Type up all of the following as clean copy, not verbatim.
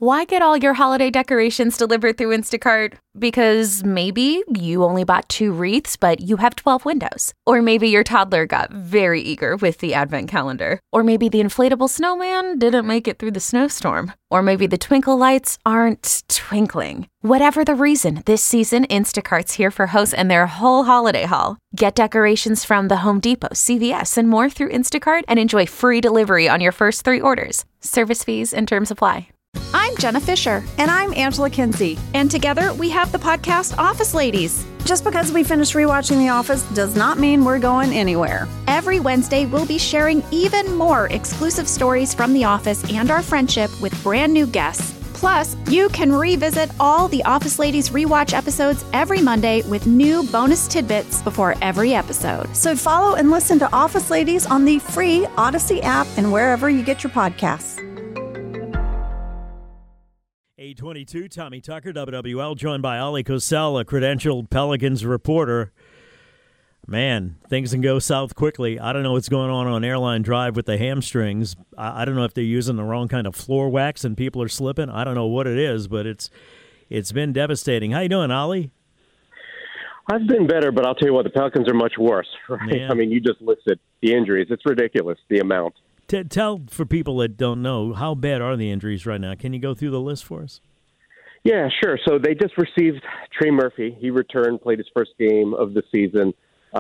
Why get all your holiday decorations delivered through Instacart? Because maybe you only bought 2 wreaths, but you have 12 windows. Or maybe your toddler got very eager with the advent calendar. Or maybe the inflatable snowman didn't make it through the snowstorm. Or maybe the twinkle lights aren't twinkling. Whatever the reason, this season, Instacart's here for hosts and their whole holiday haul. Get decorations from the Home Depot, CVS, and more through Instacart and enjoy free delivery on your first 3 orders. Service fees and terms apply. I'm Jenna Fisher. And I'm Angela Kinsey. And together we have the podcast Office Ladies. Just because we finished rewatching The Office does not mean we're going anywhere. Every Wednesday, we'll be sharing even more exclusive stories from The Office and our friendship with brand new guests. Plus, you can revisit all the Office Ladies rewatch episodes every Monday with new bonus tidbits before every episode. So follow and listen to Office Ladies on the free Odyssey app and wherever you get your podcasts. 822, Tommy Tucker, WWL, joined by Ollie Cosell, a credentialed Pelicans reporter. Man, things can go south quickly. I don't know what's going on Airline Drive with the hamstrings. I don't know if they're using the wrong kind of floor wax and people are slipping. I don't know what it is, but it's been devastating. How you doing, Ollie? I've been better, but I'll tell you what, the Pelicans are much worse, right? Yeah. I mean, you just listed the injuries. It's ridiculous, the amount. Tell, for people that don't know, how bad are the injuries right now? Can you go through the list for us? Yeah, sure. So they just received Trey Murphy. He returned, played his first game of the season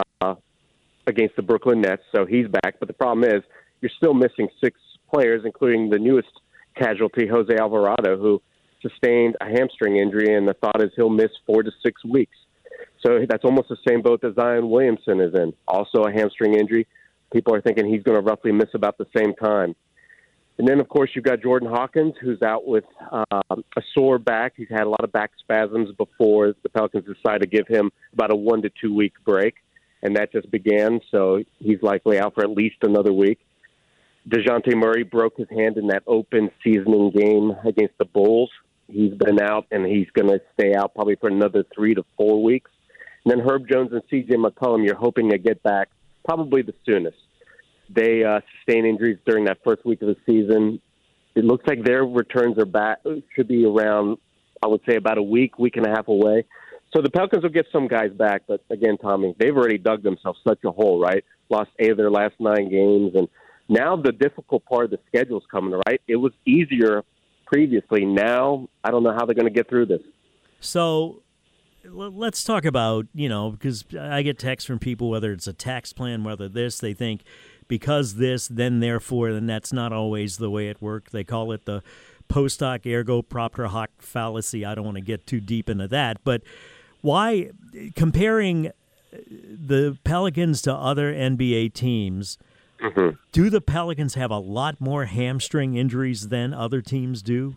against the Brooklyn Nets, so he's back. But the problem is you're still missing 6 players, including the newest casualty, Jose Alvarado, who sustained a hamstring injury, and the thought is he'll miss 4 to 6 weeks. So that's almost the same boat that Zion Williamson is in, also a hamstring injury. People are thinking he's going to roughly miss about the same time. And then, of course, you've got Jordan Hawkins, who's out with a sore back. He's had a lot of back spasms before the Pelicans decided to give him about a 1 to 2 week break, and that just began, so he's likely out for at least another week. DeJounte Murray broke his hand in that open seasoning game against the Bulls. He's been out, and he's going to stay out probably for another 3 to 4 weeks. And then Herb Jones and C.J. McCollum, you're hoping to get back probably the soonest. They sustained injuries during that first week of the season. It looks like their returns are back, should be around, I would say, about a week and a half away. So the Pelicans will get some guys back, but again, Tommy, they've already dug themselves such a hole, right? Lost 8 of their last 9 games, and now the difficult part of the schedule is coming, right? It was easier previously. Now, I don't know how they're going to get through this. So let's talk about, because I get texts from people, whether it's a tax plan, whether they think because this, then therefore, then that's not always the way it works. They call it the post hoc ergo propter hoc fallacy. I don't want to get too deep into that, but why, comparing the Pelicans to other NBA teams, do the Pelicans have a lot more hamstring injuries than other teams do?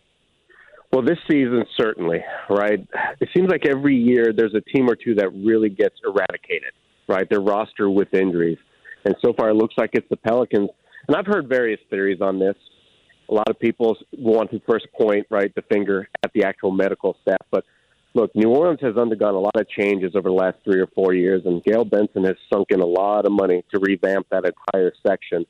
Well, this season, certainly, right? It seems like every year there's a team or two that really gets eradicated, right? Their roster with injuries. And so far it looks like it's the Pelicans. And I've heard various theories on this. A lot of people want to first point, right, the finger at the actual medical staff. But look, New Orleans has undergone a lot of changes over the last 3 or 4 years, and Gail Benson has sunk in a lot of money to revamp that entire section.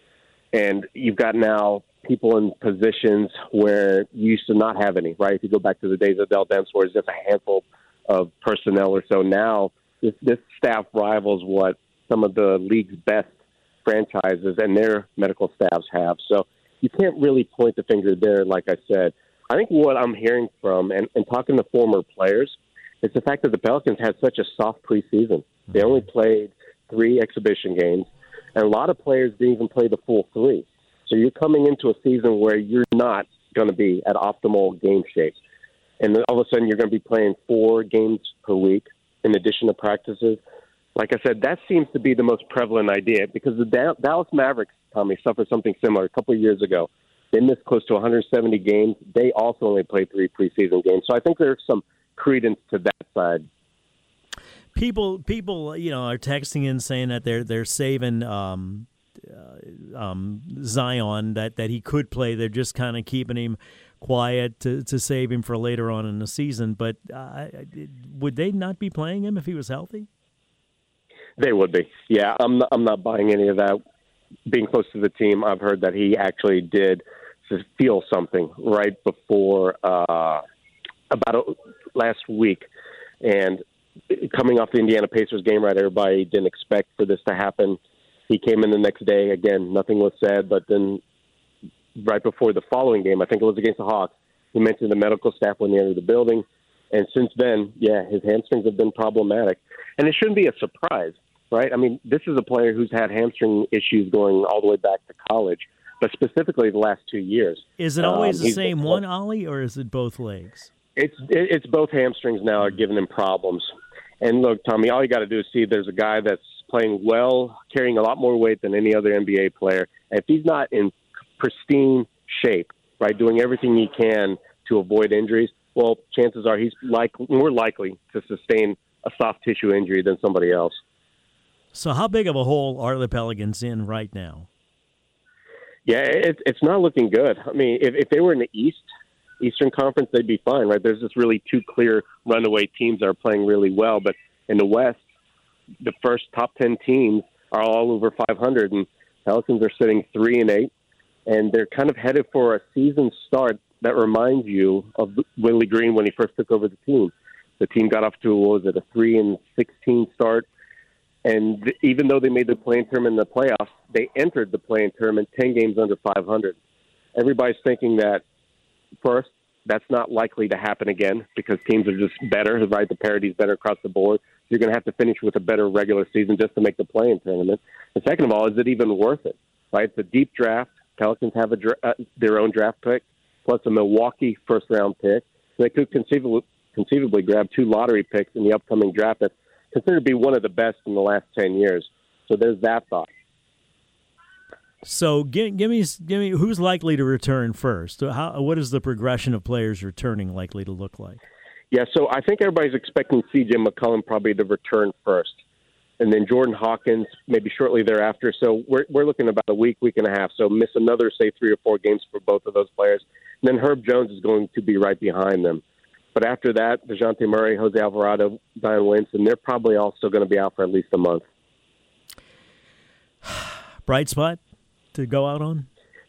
And you've got now people in positions where you used to not have any, right? If you go back to the days of Dell Demps, where it's just a handful of personnel or so. Now, this staff rivals what some of the league's best franchises and their medical staffs have. So you can't really point the finger there, like I said. I think what I'm hearing from and talking to former players is the fact that the Pelicans had such a soft preseason. They only played 3 exhibition games, and a lot of players didn't even play the full 3. So you're coming into a season where you're not going to be at optimal game shape. And then all of a sudden you're going to be playing 4 games per week in addition to practices. Like I said, that seems to be the most prevalent idea because the Dallas Mavericks, Tommy, suffered something similar a couple of years ago. They missed close to 170 games. They also only played 3 preseason games. So I think there's some credence to that side. People, are texting in saying that they're saving Zion, that he could play. They're just kind of keeping him quiet to save him for later on in the season. But would they not be playing him if he was healthy? They would be. Yeah, I'm not buying any of that. Being close to the team, I've heard that he actually did to feel something right before last week. And coming off the Indiana Pacers game, right, everybody didn't expect for this to happen. He came in the next day. Again, nothing was said. But then right before the following game, I think it was against the Hawks, he mentioned the medical staff when he entered the building. And since then, his hamstrings have been problematic. And it shouldn't be a surprise, right? I mean, this is a player who's had hamstring issues going all the way back to college, but specifically the last 2 years. Is it always the same one, Ollie, or is it both legs? It's both hamstrings now are giving him problems. And look, Tommy, all you got to do is see there's a guy that's playing well, carrying a lot more weight than any other NBA player. And if he's not in pristine shape, right, doing everything he can to avoid injuries, well, chances are he's more likely to sustain a soft tissue injury than somebody else. So how big of a hole are the Pelicans in right now? Yeah, it's not looking good. I mean, if they were in the Eastern Conference, they'd be fine, right? There's just really two clear runaway teams that are playing really well. But in the West, the first top 10 teams are all over 500, and Pelicans are sitting 3-8, and they're kind of headed for a season start that reminds you of Willie Green when he first took over the team. The team got off to, a 3-16 start. And even though they made the play-in tournament in the playoffs, they entered the play-in tournament 10 games under 500. Everybody's thinking that, first, that's not likely to happen again because teams are just better, right? The parity's better across the board. So you're going to have to finish with a better regular season just to make the play-in tournament. And second of all, is it even worth it, right? It's a deep draft. Pelicans have their own draft pick, plus a Milwaukee first-round pick. So they could conceivably grab 2 lottery picks in the upcoming draft that's considered to be one of the best in the last 10 years. So there's that thought. So give me who's likely to return first? What is the progression of players returning likely to look like? Yeah, so I think everybody's expecting C.J. McCollum probably to return first, and then Jordan Hawkins maybe shortly thereafter. So we're looking about a week and a half. So miss another, say, 3 or 4 games for both of those players. And then Herb Jones is going to be right behind them. But after that, DeJounte Murray, Jose Alvarado, Zion Williamson, they're probably all still going to be out for at least a month. Bright spot to go out on?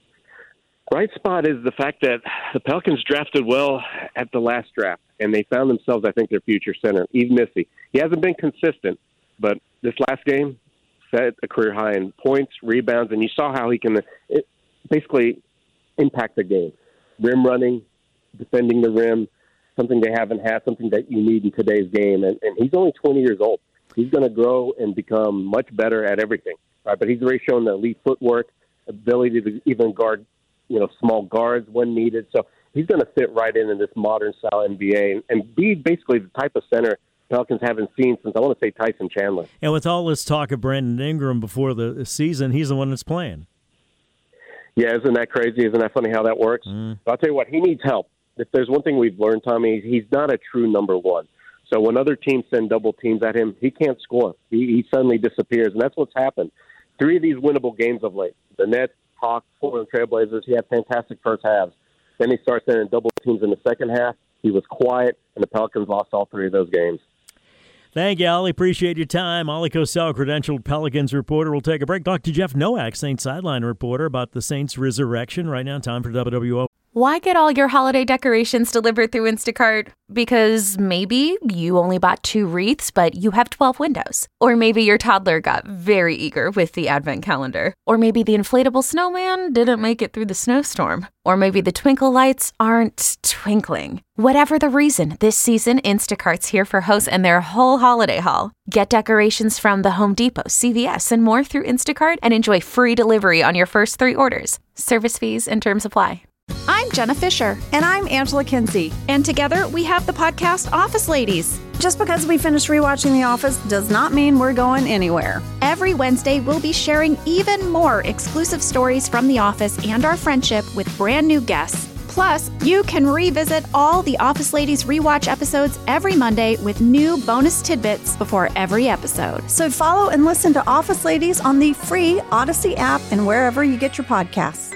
Bright spot is the fact that the Pelicans drafted well at the last draft, and they found themselves, I think, their future center, Yves Missi. He hasn't been consistent, but this last game set a career high in points, rebounds, and you saw how he can basically impact the game. Rim running, defending the rim, something they haven't had, something that you need in today's game. And he's only 20 years old. He's going to grow and become much better at everything, right? But he's already shown the elite footwork, ability to even guard, small guards when needed. So he's going to fit right in this modern-style NBA and be basically the type of center Pelicans haven't seen since, I want to say, Tyson Chandler. And with all this talk of Brandon Ingram before the season, he's the one that's playing. Yeah, isn't that crazy? Isn't that funny how that works? But I'll tell you what, he needs help. If there's one thing we've learned, Tommy, he's not a true number one. So when other teams send double teams at him, he can't score. He suddenly disappears, and that's what's happened. 3 of these winnable games of late. The Nets, Hawks, Portland Trailblazers, he had fantastic first halves. Then he starts sending double teams in the second half. He was quiet, and the Pelicans lost all 3 of those games. Thank you, Ollie. Appreciate your time. Ollie Cosell, credentialed Pelicans reporter. We'll take a break. Talk to Jeff Nowak, Saints sideline reporter, about the Saints' resurrection. Right now, time for WWO. Why get all your holiday decorations delivered through Instacart? Because maybe you only bought 2 wreaths, but you have 12 windows. Or maybe your toddler got very eager with the advent calendar. Or maybe the inflatable snowman didn't make it through the snowstorm. Or maybe the twinkle lights aren't twinkling. Whatever the reason, this season, Instacart's here for hosts and their whole holiday haul. Get decorations from the Home Depot, CVS, and more through Instacart and enjoy free delivery on your first 3 orders. Service fees and terms apply. I'm Jenna Fisher. And I'm Angela Kinsey. And together we have the podcast Office Ladies. Just because we finished rewatching The Office does not mean we're going anywhere. Every Wednesday, we'll be sharing even more exclusive stories from The Office and our friendship with brand new guests. Plus, you can revisit all the Office Ladies rewatch episodes every Monday with new bonus tidbits before every episode. So follow and listen to Office Ladies on the free Odyssey app and wherever you get your podcasts.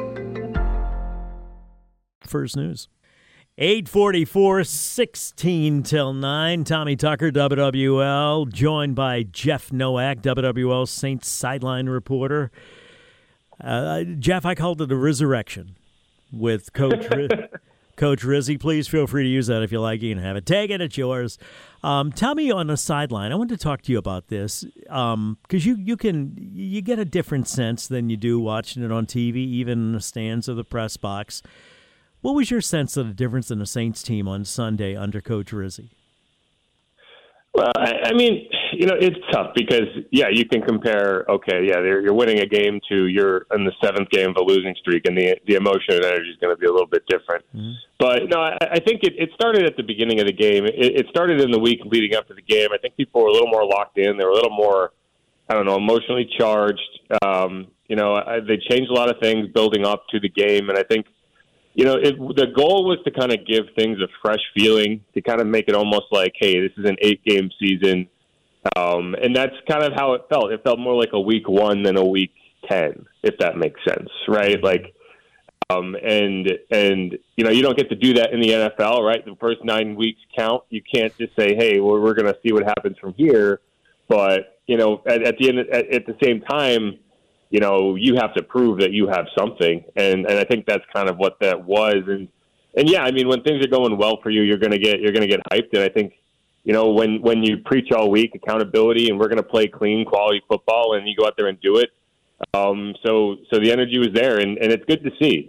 First news. 8:44, 16 till 9. Tommy Tucker, WWL, joined by Jeff Nowak, WWL Saints sideline reporter. Jeff, I called it a resurrection. with Coach Coach Rizzi. Please feel free to use that if you like. You can have it. Take it. It's yours. Tell me on the sideline. I want to talk to you about this because you get a different sense than you do watching it on TV, even in the stands of the press box. What was your sense of the difference in the Saints team on Sunday under Coach Rizzi? Well, I mean, it's tough because, you can compare, you're winning a game to you're in the seventh game of a losing streak, and the emotion and energy is going to be a little bit different. Mm-hmm. But, no, I think it started at the beginning of the game. It started in the week leading up to the game. I think people were a little more locked in. They were a little more, emotionally charged. They changed a lot of things building up to the game, and I think, the goal was to kind of give things a fresh feeling, to kind of make it almost like, hey, this is an 8-game season. And that's kind of how it felt. It felt more like a week 1 than a week 10, if that makes sense, right? Like, and you don't get to do that in the NFL, right? The first 9 weeks count. You can't just say, hey, well, we're going to see what happens from here. But, at the end, at the same time, you have to prove that you have something. And I think that's kind of what that was. And yeah, I mean, when things are going well for you, you're going to get hyped. And I think, when you preach all week accountability and we're going to play clean quality football and you go out there and do it. So the energy was there and it's good to see,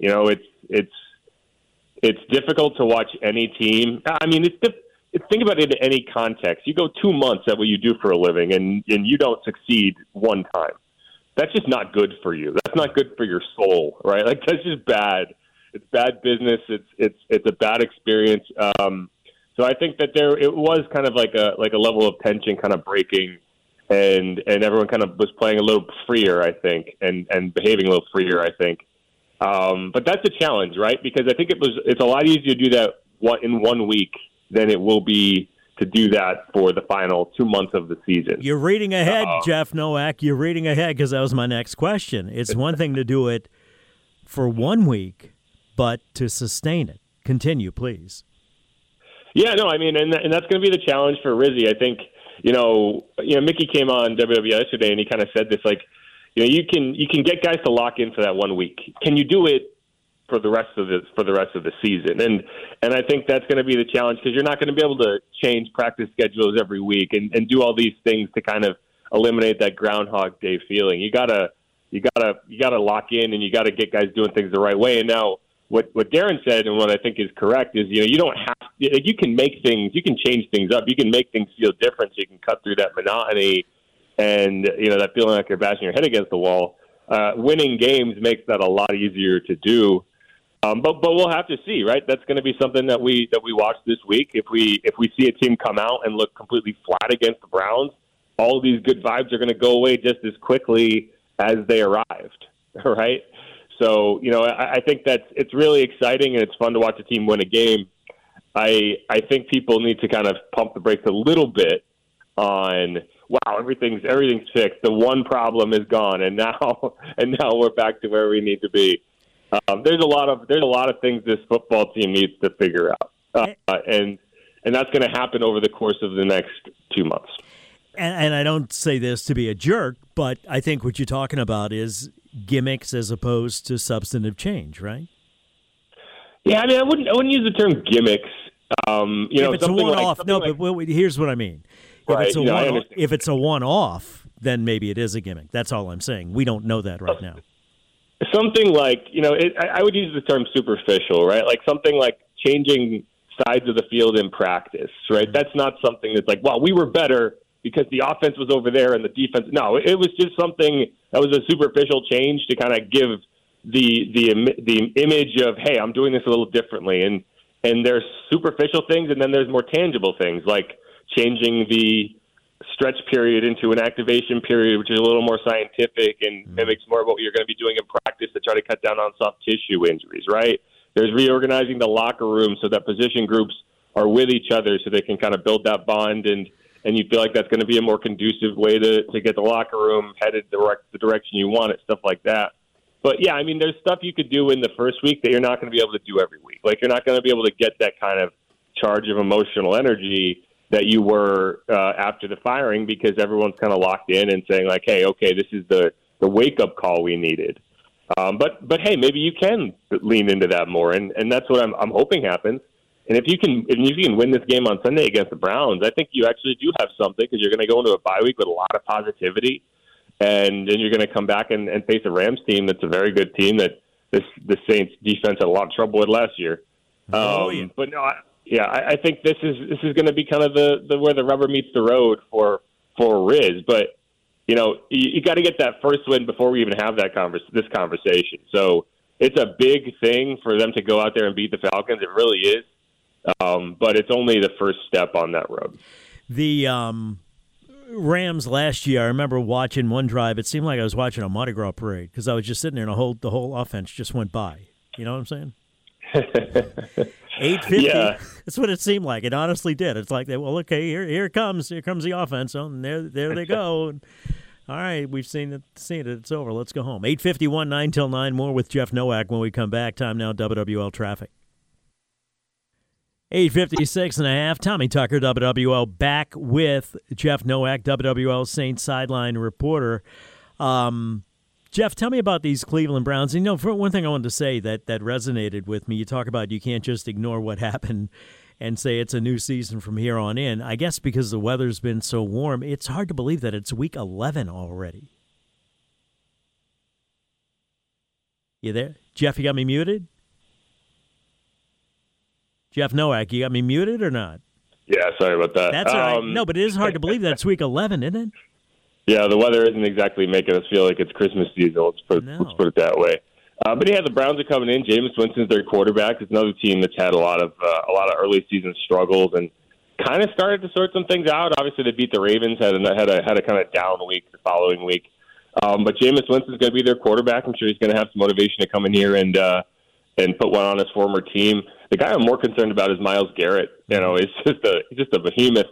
it's difficult to watch any team. I mean, think about it in any context. You go 2 months at what you do for a living and you don't succeed one time. That's just not good for you. That's not good for your soul, right? Like, that's just bad. It's bad business. It's a bad experience. So I think that it was kind of like a level of tension kind of breaking, and everyone kind of was playing a little freer, I think, and behaving a little freer, I think. But that's a challenge, right? Because I think it's a lot easier to do that in 1 week than it will be to do that for the final 2 months of the season. You're reading ahead, Jeff Nowak. You're reading ahead because that was my next question. It's one thing to do it for 1 week, but to sustain it. Continue, please. Yeah, no, I mean, and that's going to be the challenge for Rizzi. I think, Mickey came on WWE yesterday and he kind of said this, like, you can get guys to lock in for that 1 week. Can you do it for the rest of the season? And I think that's going to be the challenge because you're not going to be able to change practice schedules every week and do all these things to kind of eliminate that Groundhog Day feeling. You gotta lock in and you got to get guys doing things the right way. And now what Darren said and what I think is correct is, you don't have – you can make things – you can change things up. You can make things feel different so you can cut through that monotony and, that feeling like you're bashing your head against the wall. Winning games makes that a lot easier to do. But we'll have to see, right? That's going to be something that we watch this week. If we see a team come out and look completely flat against the Browns, all these good vibes are going to go away just as quickly as they arrived, right? So, I think it's really exciting and it's fun to watch a team win a game. I think people need to kind of pump the brakes a little bit on, wow, everything's fixed. The one problem is gone, and now we're back to where we need to be. There's a lot of things this football team needs to figure out, and that's going to happen over the course of the next 2 months. And I don't say this to be a jerk, but I think what you're talking about is gimmicks as opposed to substantive change, right? Yeah, I mean, I wouldn't use the term gimmicks. If it's a one-off, but here's what I mean. If it's a one-off, then maybe it is a gimmick. That's all I'm saying. We don't know that right now. Something like, I would use the term superficial, right? Like something like changing sides of the field in practice, right? That's not something that's like, well, we were better because the offense was over there and the defense. No, it was just something that was a superficial change to kind of give the image of, hey, I'm doing this a little differently. And there's superficial things, and then there's more tangible things like changing the stretch period into an activation period, which is a little more scientific and mimics more of what you're going to be doing in practice to try to cut down on soft tissue injuries, right? There's reorganizing the locker room so that position groups are with each other so they can kind of build that bond, and you feel like that's going to be a more conducive way to get the locker room headed the direction you want it, stuff like that. But, yeah, I mean, there's stuff you could do in the first week that you're not going to be able to do every week. Like, you're not going to be able to get that kind of charge of emotional energy that you were after the firing because everyone's kind of locked in and saying, like, hey, okay, this is the wake-up call we needed. But hey, maybe you can lean into that more, and that's what I'm hoping happens. And if you can win this game on Sunday against the Browns, I think you actually do have something, because you're going to go into a bye week with a lot of positivity, and then you're going to come back and face a Rams team that's a very good team that the Saints defense had a lot of trouble with last year. But no, I think this is going to be kind of the where the rubber meets the road for Riz. But you got to get that first win before we even have this conversation. So it's a big thing for them to go out there and beat the Falcons. It really is. But it's only the first step on that road. The Rams last year, I remember watching one drive. It seemed like I was watching a Mardi Gras parade, because I was just sitting there and the whole offense just went by. You know what I'm saying? 8:50. Yeah. That's what it seemed like. It honestly did. It's like, well, okay, here comes the offense. Oh, and there they go. And, all right, we've seen it. It's over. Let's go home. 8:51, 9 till 9. More with Jeff Nowak when we come back. Time now, WWL traffic. 8:56 and a half. Tommy Tucker, WWL, back with Jeff Nowak, WWL Saints sideline reporter. Jeff, tell me about these Cleveland Browns. For one thing I wanted to say that resonated with me, you talk about you can't just ignore what happened and say it's a new season from here on in. I guess because the weather's been so warm, it's hard to believe that it's week 11 already. You there? Jeff, you got me muted? Jeff Nowak, you got me muted or not? Yeah, sorry about that. That's all right. No, but it is hard to believe that it's week 11, isn't it? Yeah, the weather isn't exactly making us feel like it's Christmas season. Let's put it that way. But yeah, the Browns are coming in. Jameis Winston's their quarterback. It's another team that's had a lot of early season struggles and kind of started to sort some things out. Obviously, they beat the Ravens, had a kind of down week the following week. But Jameis Winston's going to be their quarterback. I'm sure he's going to have some motivation to come in here and put one on his former team. The guy I'm more concerned about is Myles Garrett. He's just a behemoth.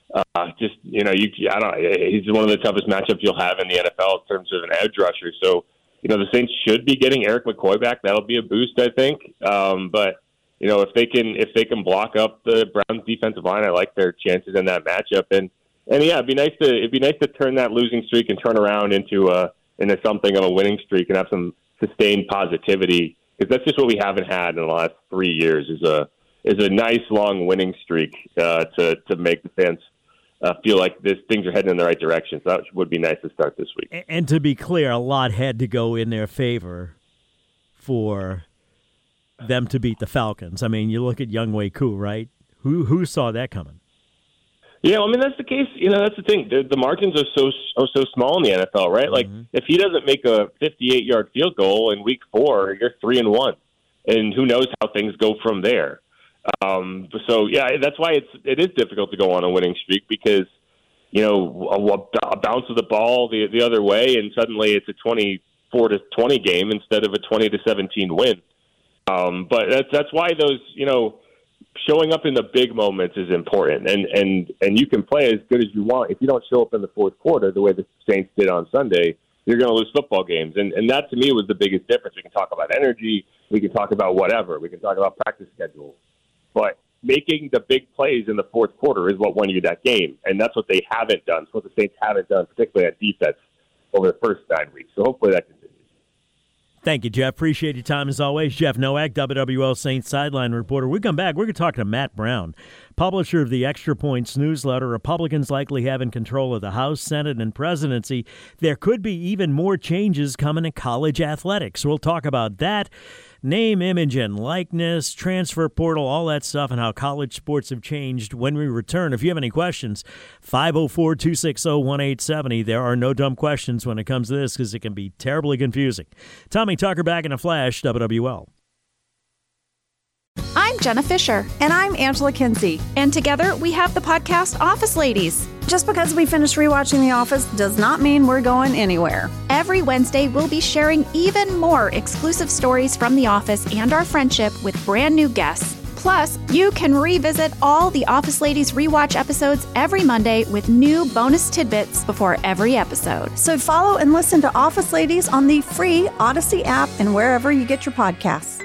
He's one of the toughest matchups you'll have in the NFL in terms of an edge rusher. So, the Saints should be getting Eric McCoy back. That'll be a boost, I think. But if they can block up the Browns defensive line, I like their chances in that matchup. And yeah, it'd be nice to turn that losing streak and turn around into something of a winning streak and have some sustained positivity. Because that's just what we haven't had in the last 3 years is a nice long winning streak to make the fans feel like things are heading in the right direction. So that would be nice to start this week. And to be clear, a lot had to go in their favor for them to beat the Falcons. I mean, you look at Younghoe Koo, right? Who saw that coming? Yeah, that's the case. That's the thing. The margins are so small in the NFL, right? Like, if he doesn't make a 58-yard field goal in Week 4, you're 3-1, and who knows how things go from there. So yeah, that's why it is difficult to go on a winning streak because a bounce of the ball the other way, and suddenly it's a 24-20 game instead of a 20-17 win. But that's why those showing up in the big moments is important, and you can play as good as you want. If you don't show up in the fourth quarter the way the Saints did on Sunday, you're going to lose football games. And that, to me, was the biggest difference. We can talk about energy. We can talk about whatever. We can talk about practice schedules. But making the big plays in the fourth quarter is what won you that game. And that's what they haven't done. It's what the Saints haven't done, particularly at defense, over the first 9 weeks. So hopefully that continues. Thank you, Jeff. Appreciate your time as always. Jeff Nowak, WWL Saints sideline reporter. We come back, we're going to talk to Matt Brown, publisher of the Extra Points newsletter. Republicans likely having control of the House, Senate, and presidency. There could be even more changes coming in college athletics. We'll talk about that. Name, image, and likeness, transfer portal, all that stuff, and how college sports have changed when we return. If you have any questions, 504-260-1870. There are no dumb questions when it comes to this because it can be terribly confusing. Tommy Tucker back in a flash, WWL. I'm Jenna Fisher. And I'm Angela Kinsey. And together we have the podcast Office Ladies. Just because we finished rewatching The Office does not mean we're going anywhere. Every Wednesday, we'll be sharing even more exclusive stories from The Office and our friendship with brand new guests. Plus, you can revisit all the Office Ladies rewatch episodes every Monday with new bonus tidbits before every episode. So follow and listen to Office Ladies on the free Odyssey app and wherever you get your podcasts.